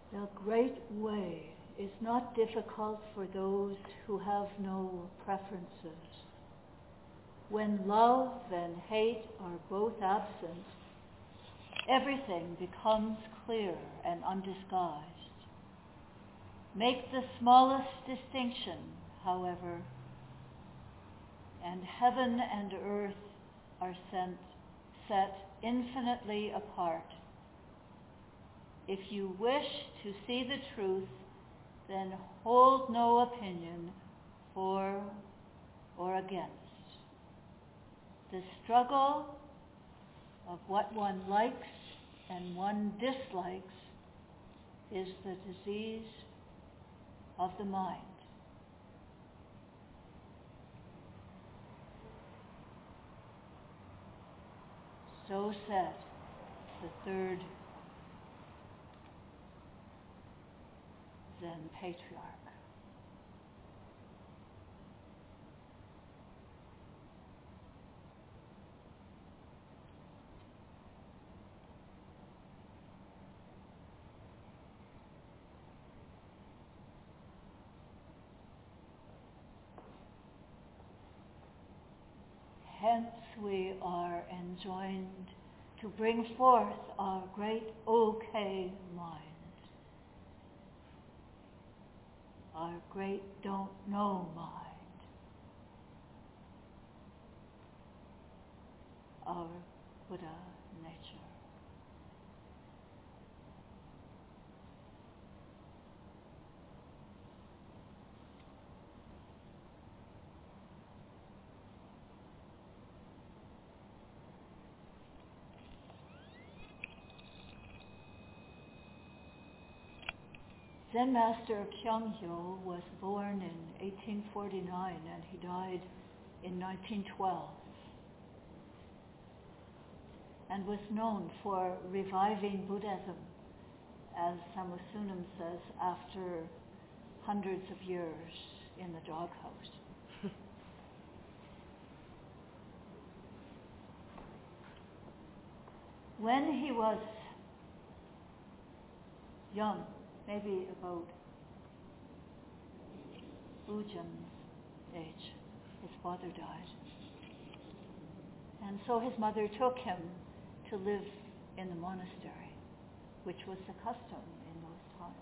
The great way is not difficult for those who have no preferences. When love and hate are both absent, everything becomes clear and undisguised. Make the smallest distinction, however, and heaven and earth are set infinitely apart. If you wish to see the truth, then hold no opinion for or against. The struggle of what one likes and one dislikes is the disease of the mind. So said the third Zen patriarch. Hence we are enjoined to bring forth our great OK mind, our great don't know mind, our Buddha nature. Zen Master Kyung-hyo was born in 1849 and he died in 1912 and was known for reviving Buddhism, as Samusunam says, after hundreds of years in the doghouse. When he was young, maybe about Ujun's age, his father died. And so his mother took him to live in the monastery, which was the custom in those times.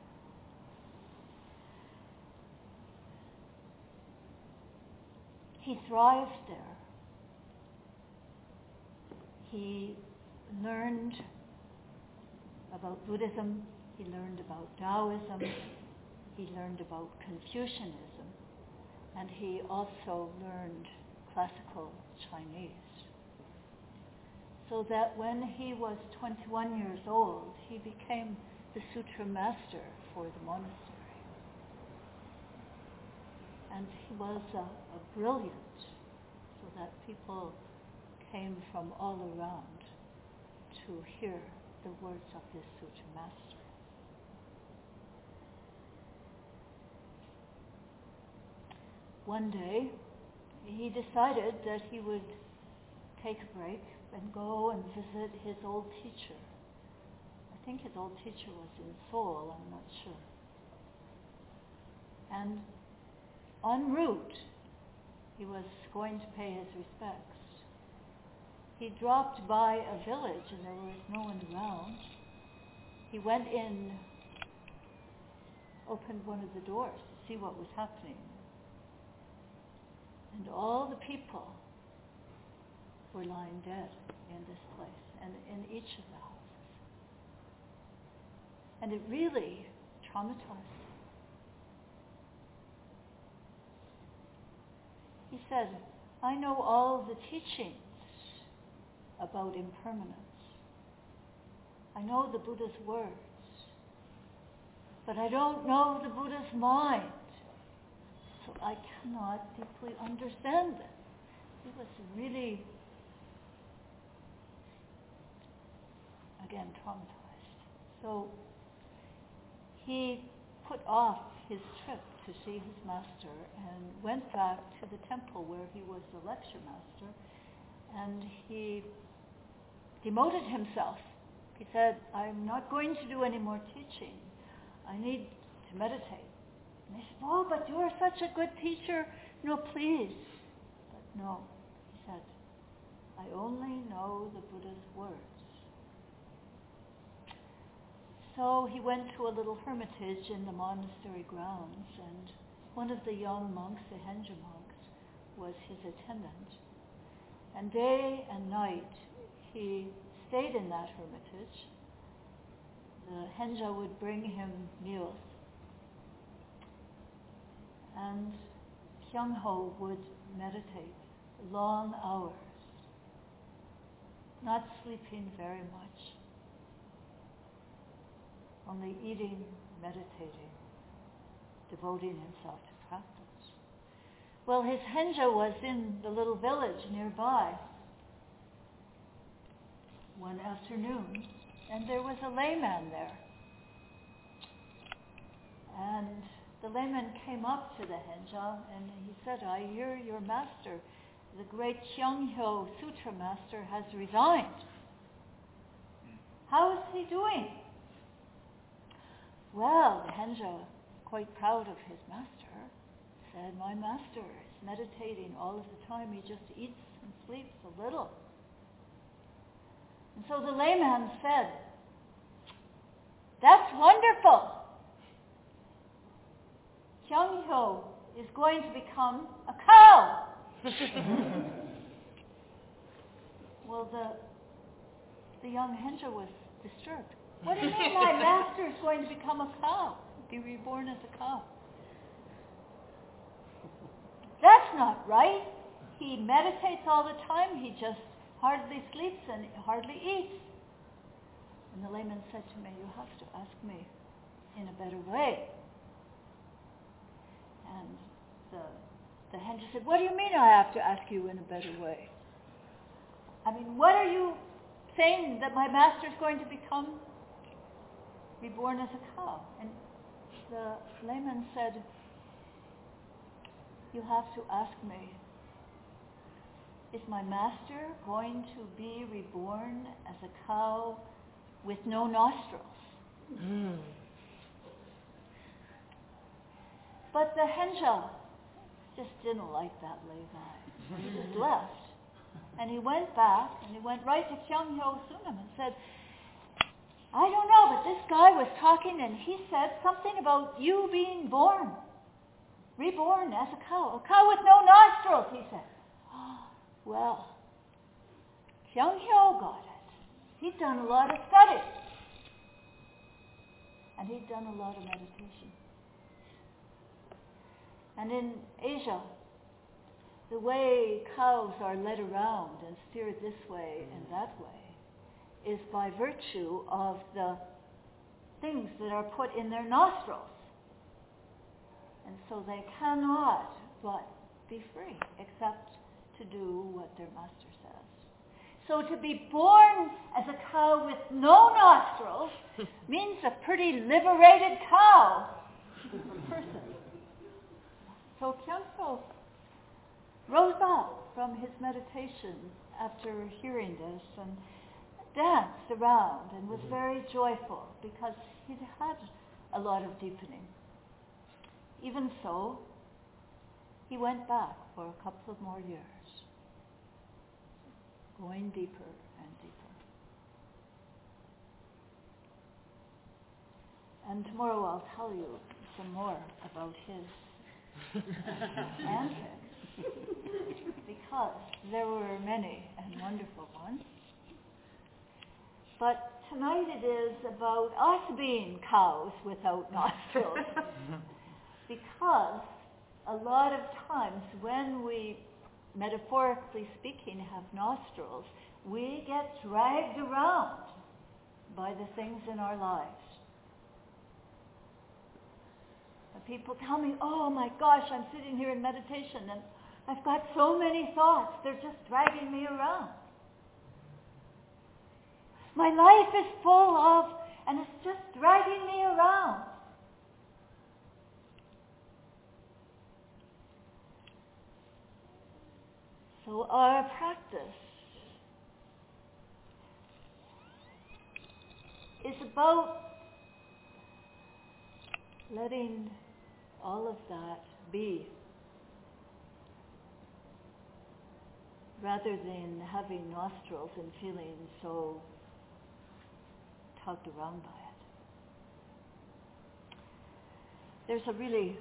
He thrived there. He learned about Buddhism, he learned about Taoism, he learned about Confucianism, and he also learned classical Chinese. So that when he was 21 years old, he became the sutra master for the monastery. And he was a brilliant, so that people came from all around to hear the words of this sutra master. One day, he decided that he would take a break and go and visit his old teacher. I think his old teacher was in Seoul, I'm not sure. And en route, he was going to pay his respects. He dropped by a village and there was no one around. He went in, opened one of the doors to see what was happening. And all the people were lying dead in this place and in each of the houses. And it really traumatized him. He said, I know all the teachings about impermanence. I know the Buddha's words, but I don't know the Buddha's mind. So I cannot deeply understand it. He was really, again, traumatized. So he put off his trip to see his master and went back to the temple where he was the lecture master, and he demoted himself. He said, I'm not going to do any more teaching. I need to meditate. And they said, oh, but you're such a good teacher. No, please. But no, he said, I only know the Buddha's words. So he went to a little hermitage in the monastery grounds, and one of the young monks, the Henja monks, was his attendant. And day and night he stayed in that hermitage. The Henja would bring him meals. And Kyung Ho would meditate long hours, not sleeping very much, only eating, meditating, devoting himself to practice. Well, his Henja was in the little village nearby one afternoon, and there was a layman there. And the layman came up to the Henja and he said, I hear your master, the great Kyung-hyo Sutra master, has resigned. How is he doing? Well, the Henja, quite proud of his master, said, my master is meditating all of the time. He just eats and sleeps a little. And so the layman said, that's wonderful. Kyung-hyo is going to become a cow. Well, the young Henja was disturbed. What do you mean my master is going to become a cow, be reborn as a cow? That's not right. He meditates all the time. He just hardly sleeps and hardly eats. And the layman said to me, you have to ask me in a better way. And the Henja said, what do you mean I have to ask you in a better way? I mean, what are you saying that my master is going to become reborn as a cow? And the layman said, you have to ask me, is my master going to be reborn as a cow with no nostrils? But the Henja just didn't like that lay guy. He just left. And he went back, and he went right to Kyung-hyo Sunam and said, I don't know, but this guy was talking, and he said something about you being born, reborn as a cow with no nostrils, he said. Well, Kyung-hyo got it. He'd done a lot of study. And he'd done a lot of meditation. And in Asia, the way cows are led around and steered this way and that way is by virtue of the things that are put in their nostrils. And so they cannot but be free except to do what their master says. So to be born as a cow with no nostrils means a pretty liberated cow person. So Kyung-hyo rose up from his meditation after hearing this and danced around and was very joyful because he'd had a lot of deepening. Even so, he went back for a couple of more years, going deeper and deeper. And tomorrow I'll tell you some more about his antics, because there were many and wonderful ones. But tonight it is about us being cows without nostrils, because a lot of times when we, metaphorically speaking, have nostrils, we get dragged around by the things in our lives. People tell me, oh my gosh, I'm sitting here in meditation and I've got so many thoughts, they're just dragging me around. My life is full of, and it's just dragging me around. So our practice is about letting all of that be, rather than having nostrils and feeling so tugged around by it. There's a really,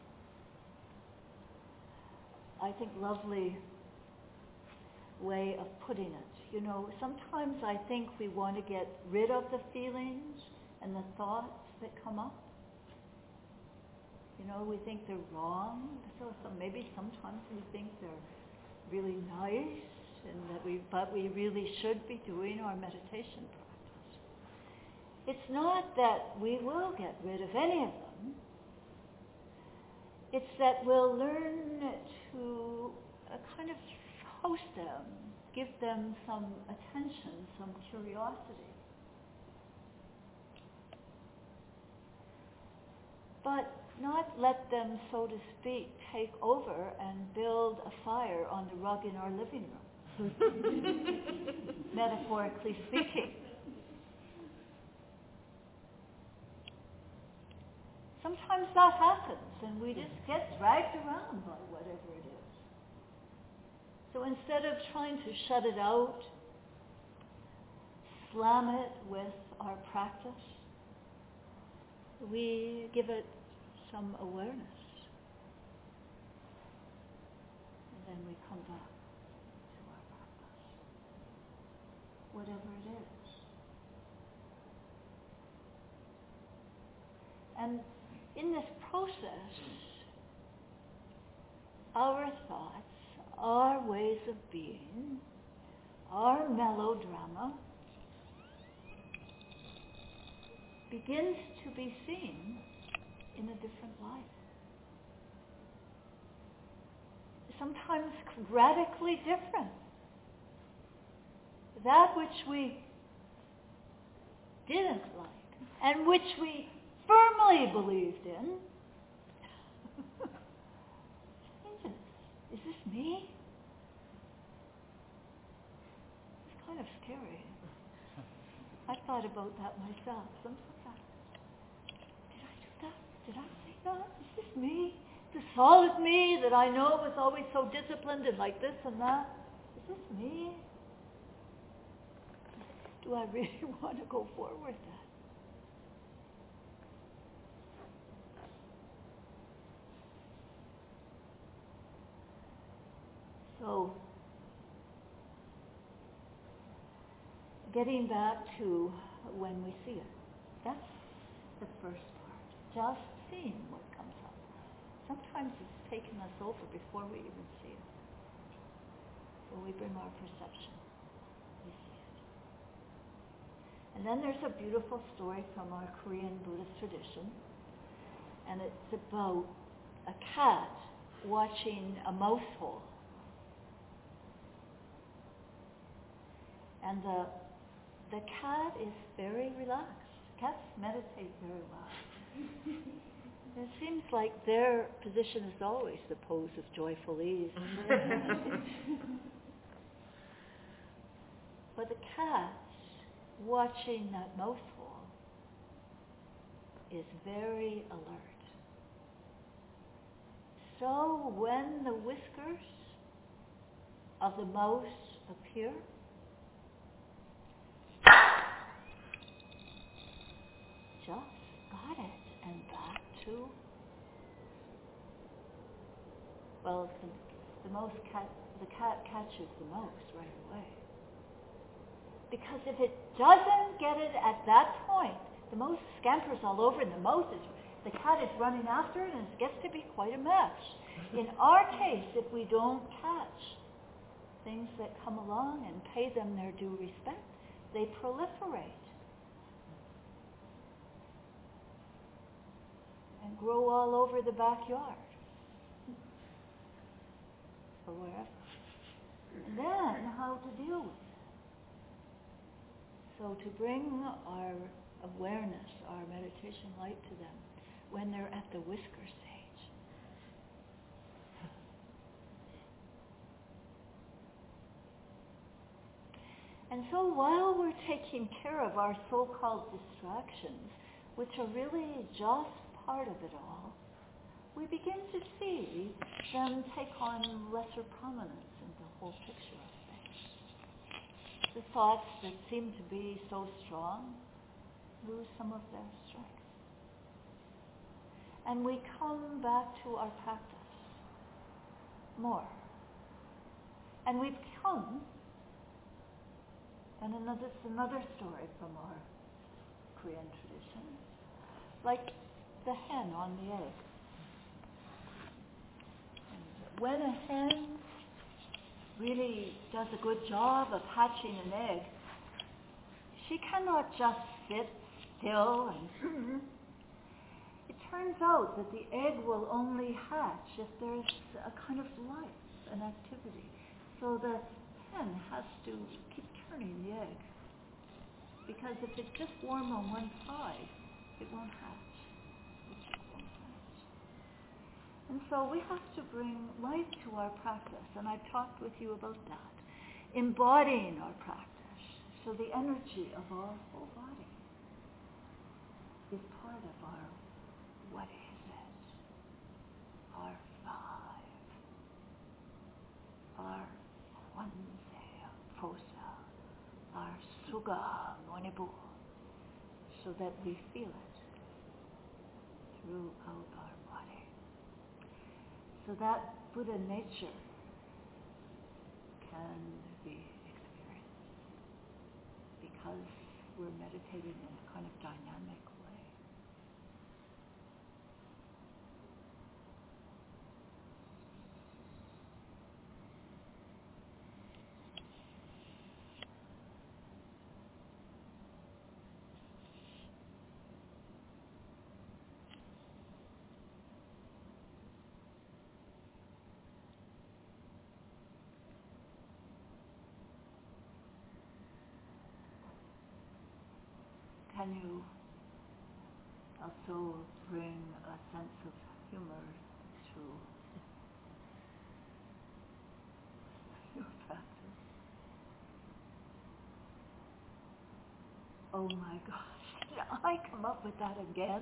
I think, lovely way of putting it. You know, sometimes I think we want to get rid of the feelings and the thoughts that come up. You know, we think they're wrong. So maybe sometimes we think they're really nice, and but we really should be doing our meditation practice. It's not that we will get rid of any of them. It's that we'll learn to kind of host them, give them some attention, some curiosity. But not let them, so to speak, take over and build a fire on the rug in our living room, metaphorically speaking. Sometimes that happens, and we just get dragged around by whatever it is. So instead of trying to shut it out, slam it with our practice, we give it some awareness. And then we come back to our practice, whatever it is. And in this process, our thoughts, our ways of being, our melodrama begins to be seen in a different light. Sometimes radically different. That which we didn't like and which we firmly believed in changes. Is this me? It's kind of scary. I thought about that myself. Sometimes did I do that? Did I say that? Is this me? The solid me that I know was always so disciplined and like this and that? Is this me? Do I really want to go forward with that? So, getting back to when we see it, that's the first part. Just seeing what comes up. Sometimes it's taken us over before we even see it. So we bring our perception. We see it. And then there's a beautiful story from our Korean Buddhist tradition. And it's about a cat watching a mouse hole. And the cat is very relaxed. Cats meditate very well. It seems like their position is always the pose of joyful ease. But the cat watching that mouse hole is very alert. So when the whiskers of the mouse appear, just got it and back to, well, the cat catches the mouse right away. Because if it doesn't get it at that point, the mouse scampers all over and the cat is running after it and it gets to be quite a mess. In our case, if we don't catch things that come along and pay them their due respect, they proliferate and grow all over the backyard or wherever. And then how to deal with it. So to bring our awareness, our meditation light to them when they're at the whisker stage. And so while we're taking care of our so-called distractions, which are really just part of it all, we begin to see them take on lesser prominence in the whole picture of things. The thoughts that seem to be so strong lose some of their strength. And we come back to our practice more. And we become, and this is another story from our Korean tradition, like the hen on the egg. And when a hen really does a good job of hatching an egg, she cannot just sit still and it turns out that the egg will only hatch if there's a kind of life and activity. So the hen has to keep turning the egg. Because if it's just warm on one side, it won't hatch. It just won't hatch. And so we have to bring life to our practice, and I've talked with you about that. Embodying our practice. So the energy of our whole body is part of our what is it? Our five. Our Hwanse, Phosa, our Suga, Monibu, so that we feel it throughout our body. So that Buddha nature can be experienced because we're meditating in a kind of dynamic way. Can you also bring a sense of humor to your practice? Oh my gosh, did I come up with that again?